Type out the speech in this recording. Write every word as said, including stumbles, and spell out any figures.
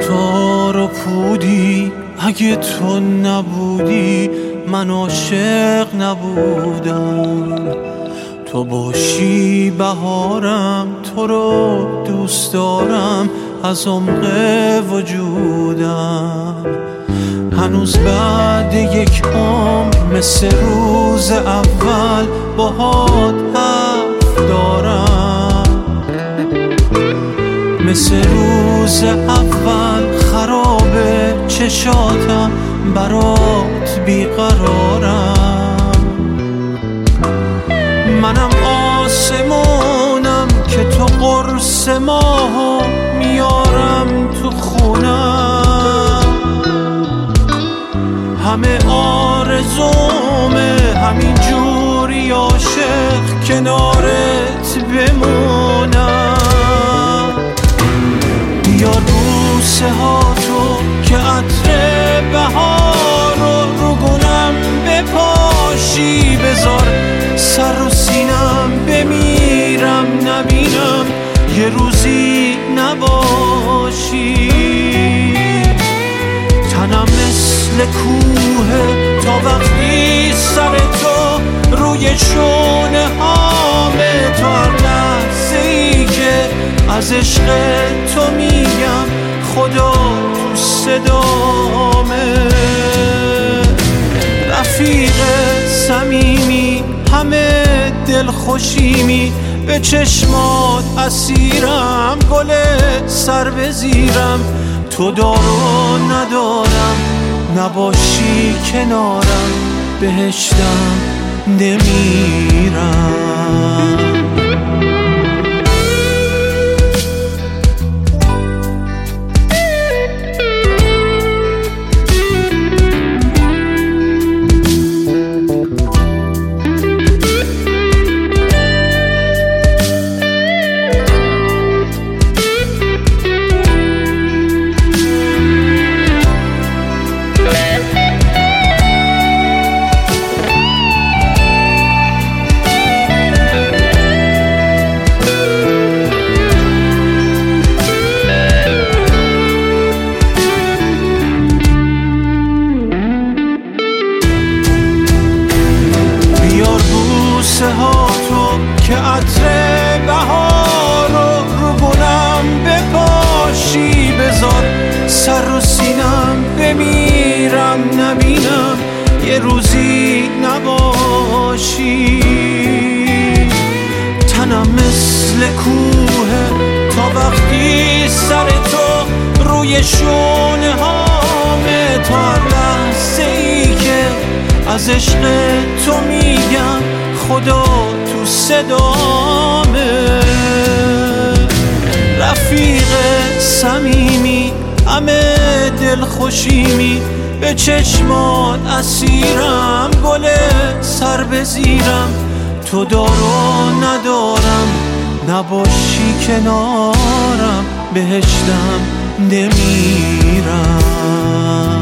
تار و پودی، اگه تو نبودی من عاشق نبودم. تو باشی بهارم، تو رو دوست دارم از عمق وجودم. هنوز بعد یک عمر مثل روز اول باهات حرف دارم، مثل روز اول خرابه چشاتم، برات بیقرارم. منم آسمونم که تو قرص ماهو میارم تو خونم. همه آرزومه همین جوری عاشق کنارت بمونم. بیار بوسه ها تو که عطر بهار رو رو گونم بپاشی، بذار سر رو سینم بمیرم نبینم یه روزی نباشی. تنم مثل کوه تا وقتی سر تو روی شونه هامه، تا هر لحظه ای که از عشق تو میگم خدا تو صدامه. رفیق صمیمی همه دل خوشیمی، به چشمات اسیرم گل سر بزیرم. تو دارو ندارم نباشی کنارم، بهشتم نمیرم. ها تو که عطر بهار رو رو گونم بپاشی، بذار سر رو سینم بمیرم نبینم یه روزی نباشی. تنم مثل کوه تا وقتی سر تو روی شونه هامه، تا هر لحظه ای که از عشق تو میگم خدا تو صدامه. رفیق صمیمی همه دل خوشیمی، به چشمات اسیرم گل سر بزیرم. تو دارو ندارم نباشی کنارم، بهشتم نمیرم.